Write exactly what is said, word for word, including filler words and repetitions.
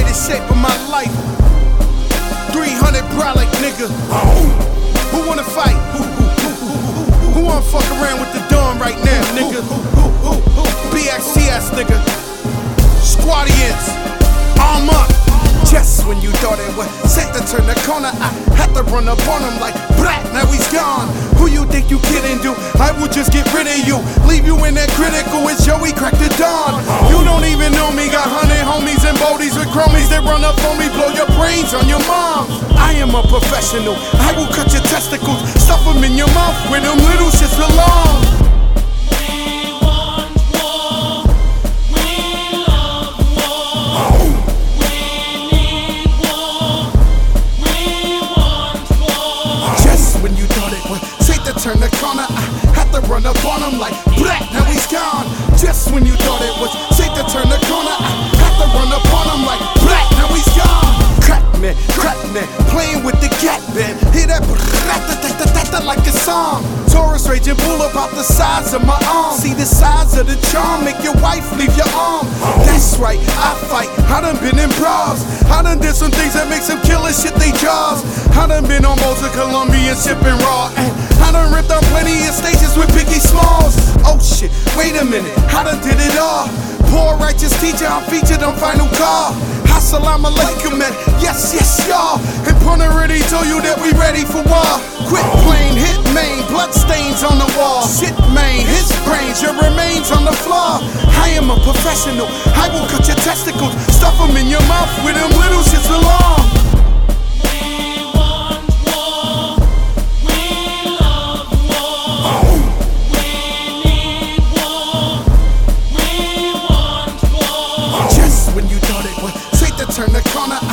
the shape of my life. three hundred brolic nigga. Who wanna fight? Who wanna fuck around with the dawn right now, nigga? B X T S, nigga. Squadians, arm up. Just when you thought it was safe to turn the corner, I had to run up on him like black, now he's gone. Who you think you kidding, dude? I will just get rid of you, leave you in that critical. It's Joey crack the dawn. You don't even know me, got hundred homies and bodies with chromies that run up on me, blow your brains on your mom. I am a professional, I will cut your testicles, stuff them in your mouth where them little shits belong. Turn the corner, I had to run up on him like black, now he's gone. Just when you thought it was safe to turn the corner, I had to run up on him like black, now he's gone. Crack man, crack man, playing with the gat man. Hear that like a song. Taurus raging bull about the size of my arm. See the size of the charm, make your wife leave your arm. That's right, I fight, I done been in bras. I done did some things that make some killer shit they jaws. I done been on most of Columbia shipping raw, and I done ripped on plenty of stages with Biggie Smalls. Oh shit, wait a minute, I done did it all. Poor righteous teacher, I'm featured on Final Call. Assalamu alaikum, man, yes, yes, y'all. And Pun already told you that we ready for war. Quit playing, hit main, blood stains on the wall. Shit main, his brains, your remains on the floor. I am a professional, I will cut your testicles, stuff them in your mouth where them little shits belong. Turn the corner.